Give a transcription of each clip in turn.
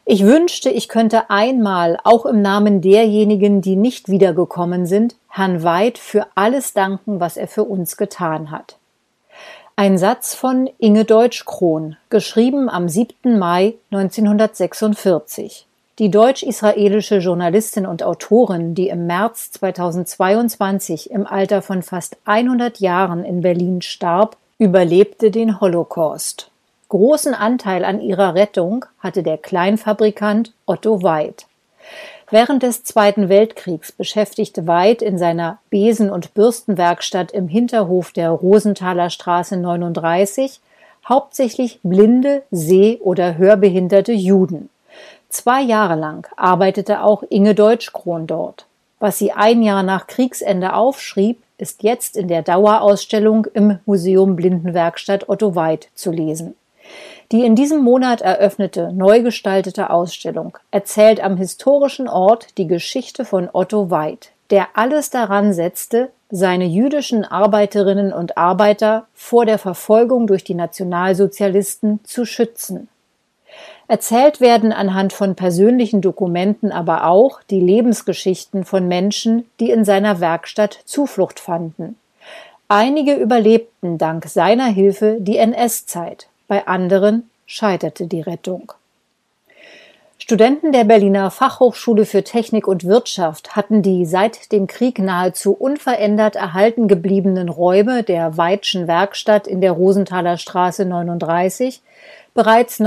Ich wünschte, ich könnte einmal, auch im Namen derjenigen, die nicht wiedergekommen sind, Herrn Weid für alles danken, was er für uns getan hat. Ein Satz von Inge Deutsch-Krohn, geschrieben am 7. Mai 1946. Die deutsch-israelische Journalistin und Autorin, die im März 2022 im Alter von fast 100 Jahren in Berlin starb, überlebte den Holocaust. Großen Anteil an ihrer Rettung hatte der Kleinfabrikant Otto Weid. Während des Zweiten Weltkriegs beschäftigte Weid in seiner Besen- und Bürstenwerkstatt im Hinterhof der Rosenthaler Straße 39 hauptsächlich blinde, seh- oder hörbehinderte Juden. 2 Jahre lang arbeitete auch Inge Deutsch-Krohn dort. Was sie ein Jahr nach Kriegsende aufschrieb, ist jetzt in der Dauerausstellung im Museum Blindenwerkstatt Otto Weid zu lesen. Die in diesem Monat eröffnete, neu gestaltete Ausstellung erzählt am historischen Ort die Geschichte von Otto Weid, der alles daran setzte, seine jüdischen Arbeiterinnen und Arbeiter vor der Verfolgung durch die Nationalsozialisten zu schützen. Erzählt werden anhand von persönlichen Dokumenten aber auch die Lebensgeschichten von Menschen, die in seiner Werkstatt Zuflucht fanden. Einige überlebten dank seiner Hilfe die NS-Zeit. Bei anderen scheiterte die Rettung. Studenten der Berliner Fachhochschule für Technik und Wirtschaft hatten die seit dem Krieg nahezu unverändert erhalten gebliebenen Räume der Weidschen Werkstatt in der Rosenthaler Straße 39 bereits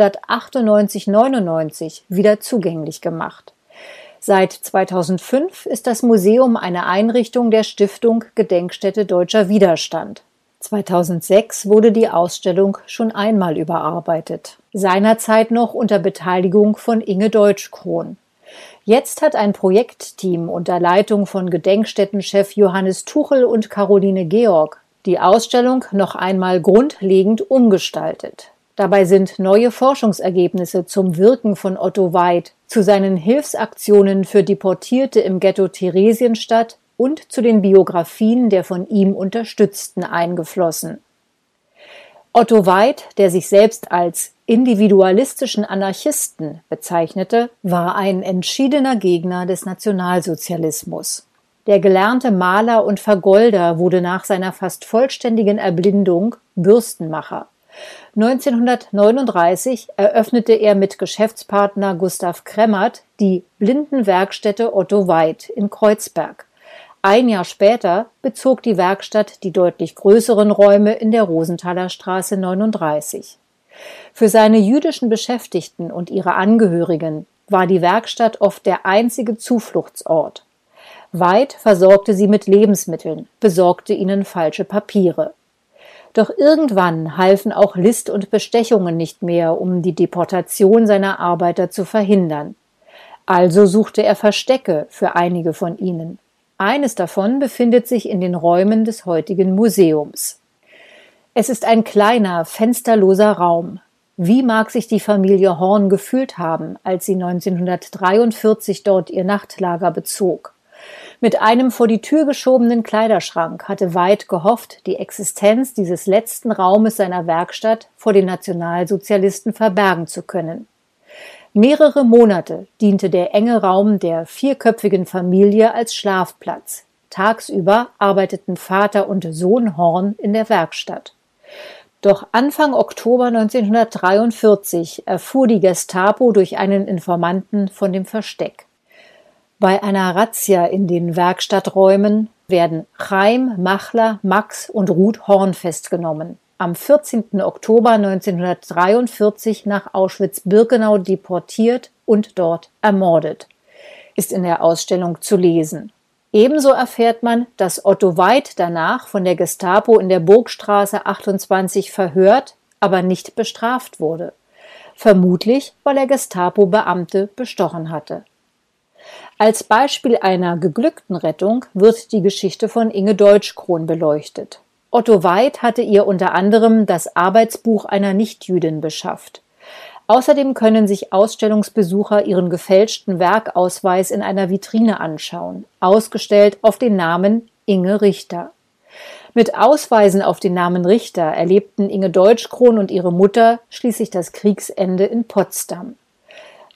1998/99 wieder zugänglich gemacht. Seit 2005 ist das Museum eine Einrichtung der Stiftung Gedenkstätte Deutscher Widerstand. 2006 wurde die Ausstellung schon einmal überarbeitet, seinerzeit noch unter Beteiligung von Inge Deutsch-Krohn. Jetzt hat ein Projektteam unter Leitung von Gedenkstättenchef Johannes Tuchel und Caroline Georg die Ausstellung noch einmal grundlegend umgestaltet. Dabei sind neue Forschungsergebnisse zum Wirken von Otto Weid, zu seinen Hilfsaktionen für Deportierte im Ghetto Theresienstadt und zu den Biografien der von ihm Unterstützten eingeflossen. Otto Weid, der sich selbst als individualistischen Anarchisten bezeichnete, war ein entschiedener Gegner des Nationalsozialismus. Der gelernte Maler und Vergolder wurde nach seiner fast vollständigen Erblindung Bürstenmacher. 1939 eröffnete er mit Geschäftspartner Gustav Kremmert die Blindenwerkstätte Otto Weid in Kreuzberg. Ein Jahr später bezog die Werkstatt die deutlich größeren Räume in der Rosenthaler Straße 39. Für seine jüdischen Beschäftigten und ihre Angehörigen war die Werkstatt oft der einzige Zufluchtsort. Weid versorgte sie mit Lebensmitteln, besorgte ihnen falsche Papiere. Doch irgendwann halfen auch List und Bestechungen nicht mehr, um die Deportation seiner Arbeiter zu verhindern. Also suchte er Verstecke für einige von ihnen. Eines davon befindet sich in den Räumen des heutigen Museums. Es ist ein kleiner, fensterloser Raum. Wie mag sich die Familie Horn gefühlt haben, als sie 1943 dort ihr Nachtlager bezog? Mit einem vor die Tür geschobenen Kleiderschrank hatte Weid gehofft, die Existenz dieses letzten Raumes seiner Werkstatt vor den Nationalsozialisten verbergen zu können. Mehrere Monate diente der enge Raum der 4-köpfigen Familie als Schlafplatz. Tagsüber arbeiteten Vater und Sohn Horn in der Werkstatt. Doch Anfang Oktober 1943 erfuhr die Gestapo durch einen Informanten von dem Versteck. Bei einer Razzia in den Werkstatträumen werden Chaim, Machler, Max und Ruth Horn festgenommen. Am 14. Oktober 1943 nach Auschwitz-Birkenau deportiert und dort ermordet, ist in der Ausstellung zu lesen. Ebenso erfährt man, dass Otto Weid danach von der Gestapo in der Burgstraße 28 verhört, aber nicht bestraft wurde. Vermutlich, weil er Gestapo-Beamte bestochen hatte. Als Beispiel einer geglückten Rettung wird die Geschichte von Inge Deutsch-Krohn beleuchtet. Otto Weid hatte ihr unter anderem das Arbeitsbuch einer Nichtjüdin beschafft. Außerdem können sich Ausstellungsbesucher ihren gefälschten Werkausweis in einer Vitrine anschauen, ausgestellt auf den Namen Inge Richter. Mit Ausweisen auf den Namen Richter erlebten Inge Deutsch-Krohn und ihre Mutter schließlich das Kriegsende in Potsdam.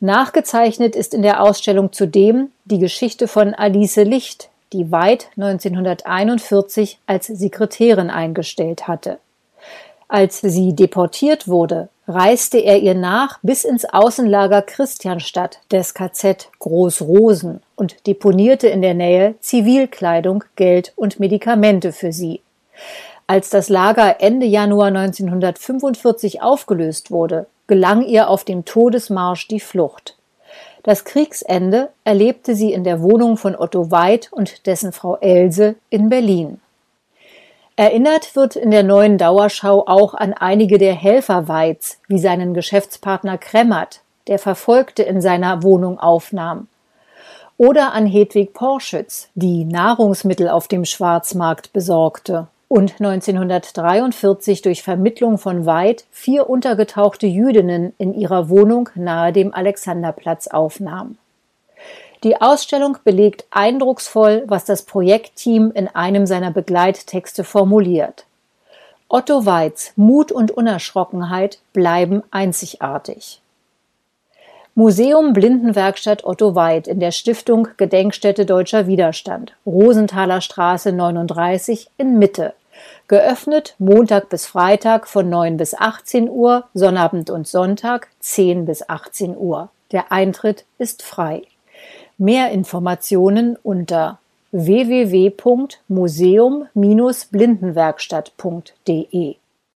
Nachgezeichnet ist in der Ausstellung zudem die Geschichte von Alice Licht, die Veit 1941 als Sekretärin eingestellt hatte. Als sie deportiert wurde, reiste er ihr nach bis ins Außenlager Christianstadt des KZ Groß-Rosen und deponierte in der Nähe Zivilkleidung, Geld und Medikamente für sie. Als das Lager Ende Januar 1945 aufgelöst wurde, gelang ihr auf dem Todesmarsch die Flucht. Das Kriegsende erlebte sie in der Wohnung von Otto Veit und dessen Frau Else in Berlin. Erinnert wird in der neuen Dauerschau auch an einige der Helfer Veits, wie seinen Geschäftspartner Kremmert, der Verfolgte in seiner Wohnung aufnahm. Oder an Hedwig Porschütz, die Nahrungsmittel auf dem Schwarzmarkt besorgte und 1943 durch Vermittlung von Veit 4 untergetauchte Jüdinnen in ihrer Wohnung nahe dem Alexanderplatz aufnahm. Die Ausstellung belegt eindrucksvoll, was das Projektteam in einem seiner Begleittexte formuliert. Otto Veits Mut und Unerschrockenheit bleiben einzigartig. Museum Blindenwerkstatt Otto Veit in der Stiftung Gedenkstätte Deutscher Widerstand, Rosenthaler Straße 39 in Mitte. Geöffnet Montag bis Freitag von 9 bis 18 Uhr, Sonnabend und Sonntag 10 bis 18 Uhr. Der Eintritt ist frei. Mehr Informationen unter www.museum-blindenwerkstatt.de